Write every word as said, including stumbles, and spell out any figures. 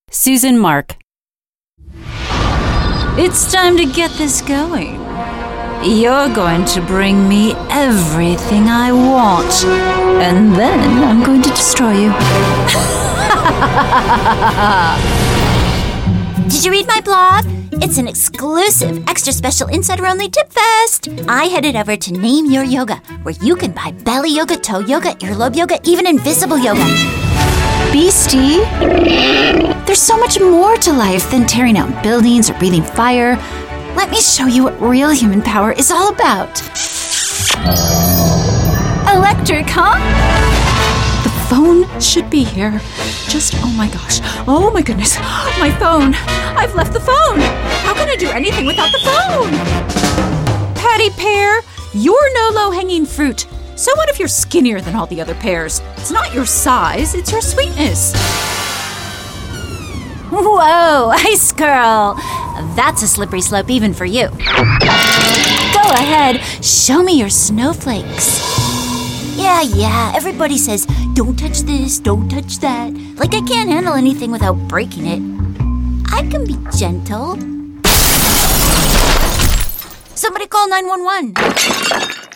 Susan Mark. It's time to get this going. You're going to bring me everything I want, and then I'm going to destroy you. Did you read my blog? It's an exclusive, extra special insider-only tip fest. I headed over to Name Your Yoga, where you can buy belly yoga, toe yoga, earlobe yoga, even invisible yoga. Beastie, there's so much more to life than tearing down buildings or breathing fire. Let me show you what real human power is all about. Electric, huh? The phone should be here. Just, oh my gosh, oh my goodness, my phone. I've left the phone. How can I do anything without the phone? Patty Pear, you're no low-hanging fruit. So what if you're skinnier than all the other pears? It's not your size, it's your sweetness. Whoa, Ice Girl. That's a slippery slope even for you. Go ahead, show me your snowflakes. Yeah, yeah, everybody says, don't touch this, don't touch that. Like I can't handle anything without breaking it. I can be gentle. Somebody call nine one one.